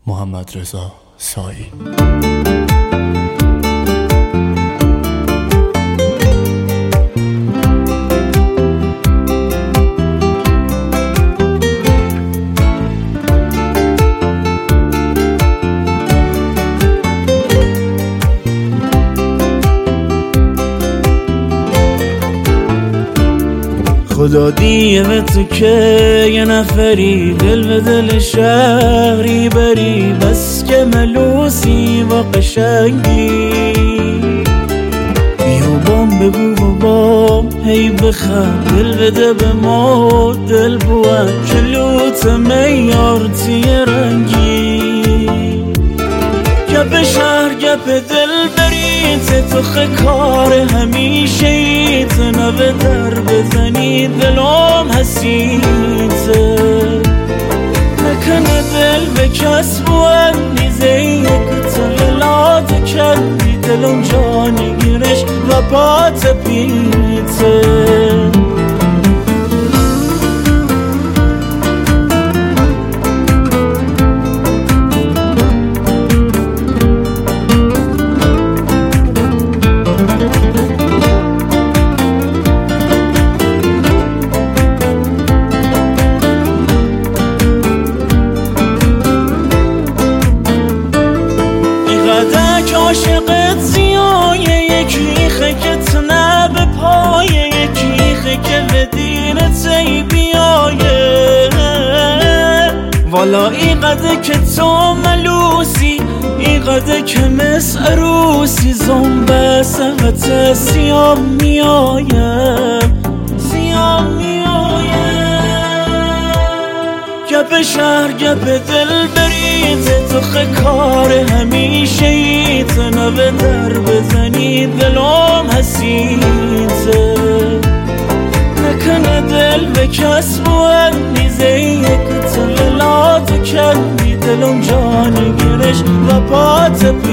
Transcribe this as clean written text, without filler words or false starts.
محمدرضا سایی. خدا دیه به تو که یه نفری دل به دل شهری بری، بس که ملوسی و قشنگی. بیا بام بگو و بام هی بخند، دل بده به ما دل بود چلوت میارتی رنگی. گپ شهر گپ دل بریت تو خکار همیشه ایت، نوه در بزنی دلم حسیته. نکنه دل به کس بود نیزه یک تغیلات کردی، دلم جانی گیرش و پات پیته. عاشقت زیایه یکیخه که تنه به پایه، یکیخه که به دیرت ای بیایه. والا ایقده که تو ملوسی، ایقده که مثل عروسی، زنبه سقط سیام میایه، سیام میایه. گپ شهر گپ دل بریده تو خکار همیشه ایت، نوه در بزنی دلم حسیته. نکنه دل به کس بود نیزه یک تغیلات کردی، دلم جانی گیرش و پات